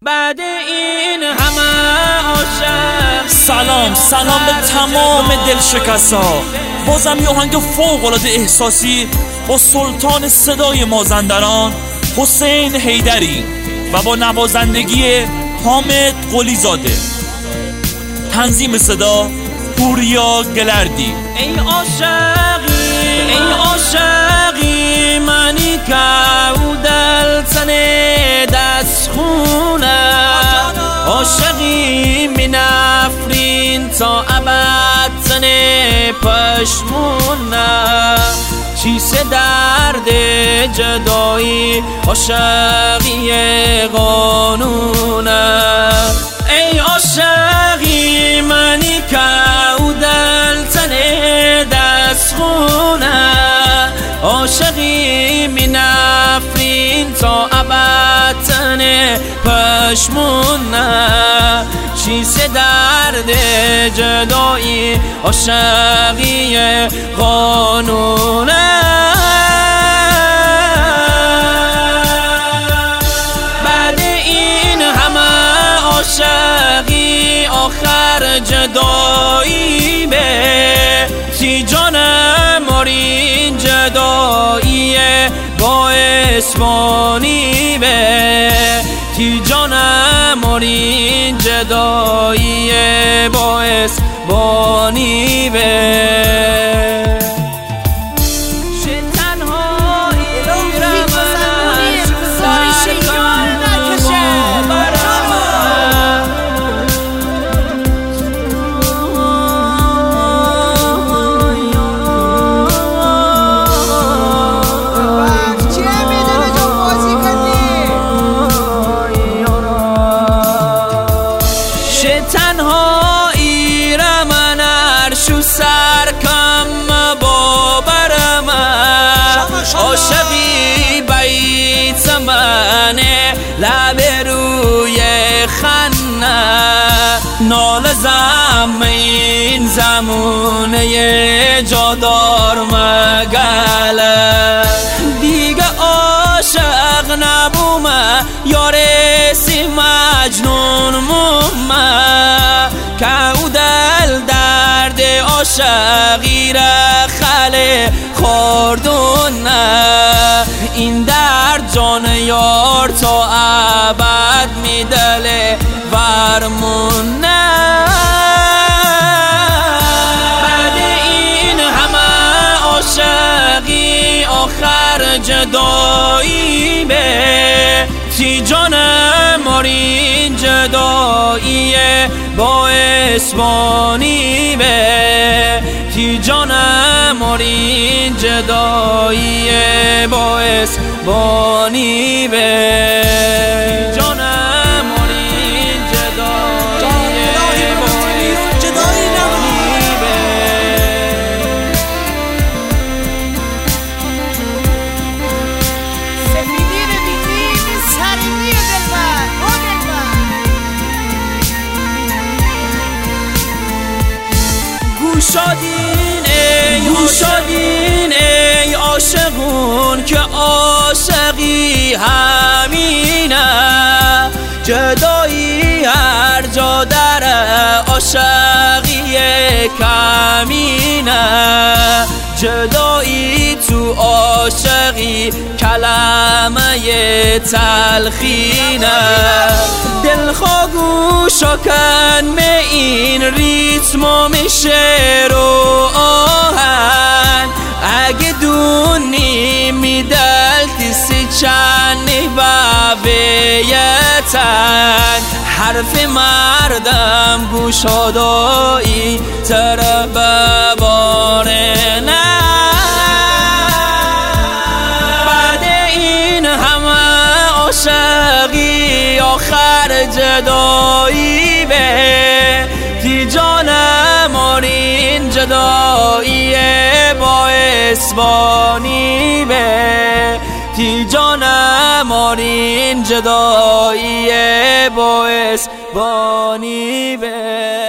بعد این همه عاشق سلام به تمام دلشکستا. بازم یه آهنگ فوق‌العاده احساسی با سلطان صدای مازندران حسین حیدری و با نوازندگی حامد قلیزاده. تنظیم صدا پوریا گلردی. ای عاشقی منی که او دل تنه دست خونه، عاشقی می نفرین تا ابد تنه پشمونه، چیست درد جدایی عاشقی قانونه. ای عاشقی منی که او دل تنه دست خونه، عاشقی می نفرین تا ابد تنه پشمونه، چیست درد جدایی عاشقی قانونه. بعد این همه عاشقی آخر جدایی به تی جانم مارین جدایی باعث بانی به تی جانم مارین جدایی باعث بانی به تنهایی را من عرشو سرکم باورم، عاشقی بیت منه لب روی خنه، نال زمین زمونه جادار مگله، دیگه عاشق نبومه یارسی مجنون مومه، که او دل درد عاشقی را خله خوردونه، این درد جان یار تا ابد میدله ورمونه. بعد این همه عاشقی آخر جدایی به تی جانم مارین جدایی باعث بانی به تی جانم مارین جدایی باعث بانی به جانم مارین جدایی باعث بانی به. سفیدی رو دیدی سرنگی دلبر او دلبر. گوشادین ای عاشقون که عاشقی همینه، جدایی هر جا داره عاشقی کمینه، جدایی تو عاشقی کلمه تلخینه، دلخواه گوشا کن می این ریتم میشه رو آهن، اگه دونی میدلتی سی چنی بابیتن، حرف مردم گوشادایی تر بباره نه. بعد این همه عاشقی آخر جدایی به تی جانم مارین جدایی باعث بانی به تی جانم مارین جدایی باعث بانی به.